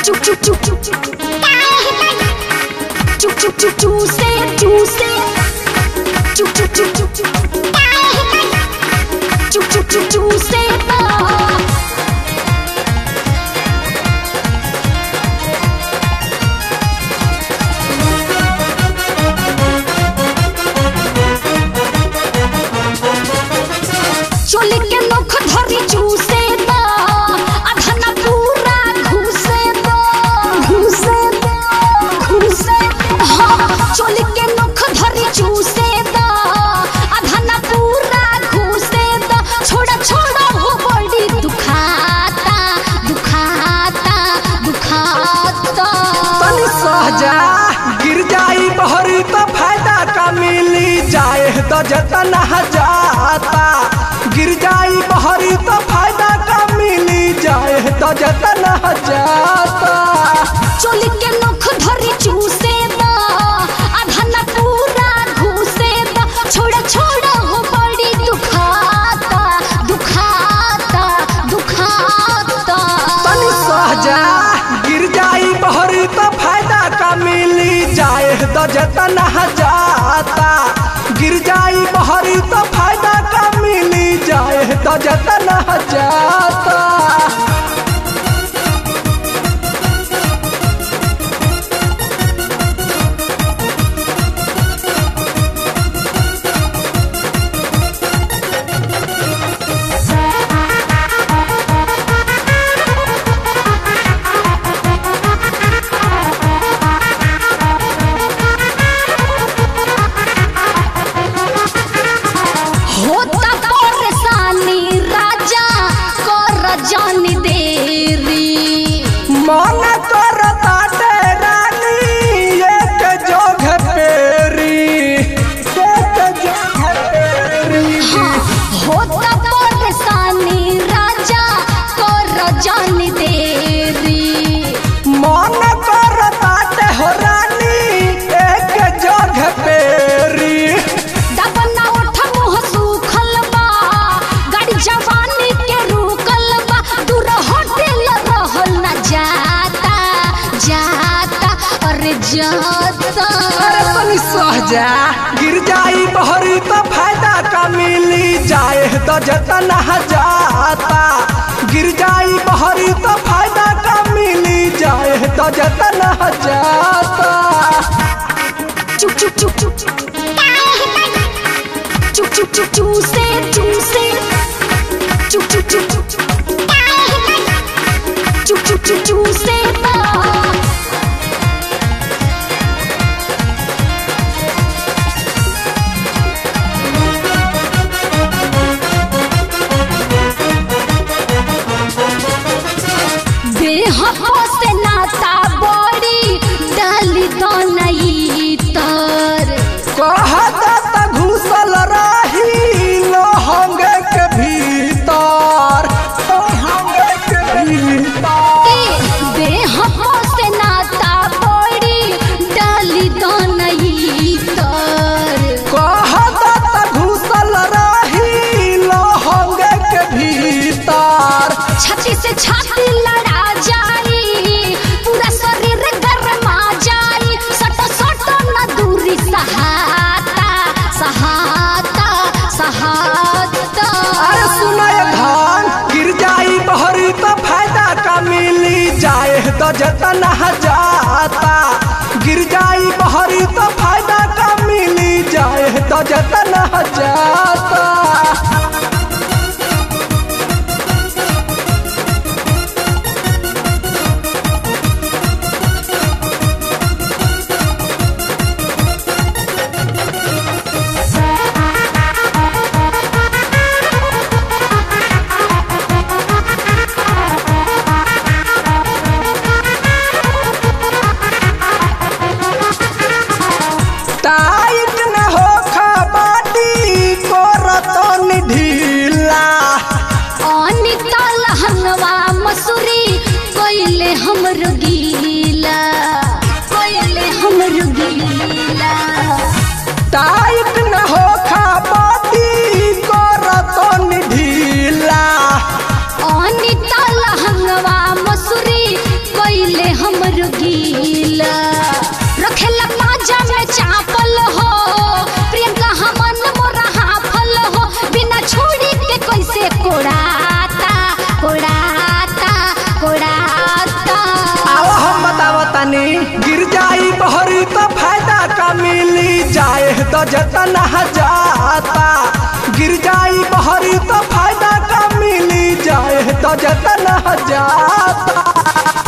चोली के नोख धरी चूसे दा अधन पूरा घुसे दा हाँ चोली के नोख धरी चूसे दा अधन पूरा घुसे दा छोड़ा छोड़ा हो बड़ी दुखाता तनी सहजा गिर जाई बहरी तो फायदा का मिली जाए तो जतन जाता गिर जाई बहरी तो फायदा का मिली जाए तो जतन जाता चोली के नोख धरी चूसे दा अधन पूरा घुसे दा छोड़ा छोड़ा हो बड़ी दुखाता तनी सहजा गिर जाई बहरी तो फायदा का मिली जाए तो जतन जाता गिर जाई बहरी तो फायदा का मिली जाए तो जतन जाता होता परेशानी राजा कर जानी देरी मन करता रानी एक जोग पेरी होता परेशानी राजा कर जानी देरी मन करता हो रानी एक जोग पेरी दबना उठ मुँह सूखल बा गाड़ी जवानी के रुकल बा दूर होटल रहल न जाता अरे जाता अरे तनी सहजा गिर जाई बहरी तो फायदा का मिली जाए तो जतन जाता गिर जाई बहरी तो फायदा का मिली जाए तो जतन जाता चूसे से नाता बड़ी डाली तो नहीं तर कहता घुसल रही लहंगे के भीतर देह से नाता बड़ी डाली तो नहीं तर कहता घुसल रही लहंगे के भीतर छाती से छाती लड़ा जाई पूरा शरीर गरमा जाई सट सट न दूरी सहाता अरे सुनाय धान गिर जाई बहरी तो फायदा का मिली जाए तो जतन जाता गिर जाई बहरी तो फायदा का मिली जाए तो जतन जाता टाइट न हो खबाटी को रतन ढीला अनिता लहंगवा मसूरी कोइले हमर गीला टाइट न हो खबाटी को रतन ढीला अनिता लहंगवा मसूरी कोइले तनी गिर जाई बहरी तो फायदा का मिली जाए तो जतन जाता गिर जाई बहरी तो फायदा का मिली जाए तो जतन जाता।